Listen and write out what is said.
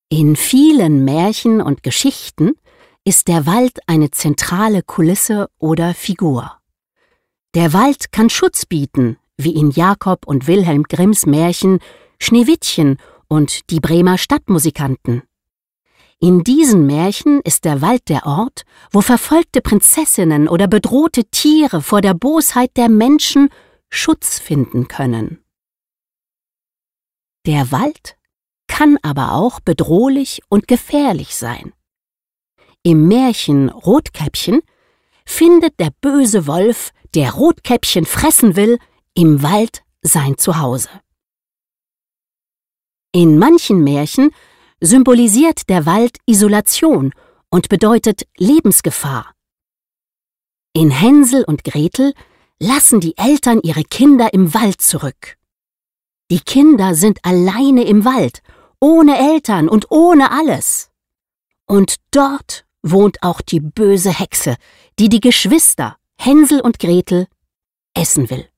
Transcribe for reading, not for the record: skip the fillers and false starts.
In vielen Märchen und Geschichten ist der Wald eine zentrale Kulisse oder Figur. Der Wald kann Schutz bieten, wie in Jakob und Wilhelm Grimms Märchen Schneewittchen und die Bremer Stadtmusikanten. In diesen Märchen ist der Wald der Ort, wo verfolgte Prinzessinnen oder bedrohte Tiere vor der Bosheit der Menschen Schutz finden können. Der Wald kann aber auch bedrohlich und gefährlich sein. Im Märchen Rotkäppchen findet der böse Wolf, der Rotkäppchen fressen will, im Wald sein Zuhause. In manchen Märchen symbolisiert der Wald Isolation und bedeutet Lebensgefahr. In Hänsel und Gretel lassen die Eltern ihre Kinder im Wald zurück. Die Kinder sind alleine im Wald, ohne Eltern und ohne alles. Und dort wohnt auch die böse Hexe, die die Geschwister Hänsel und Gretel essen will.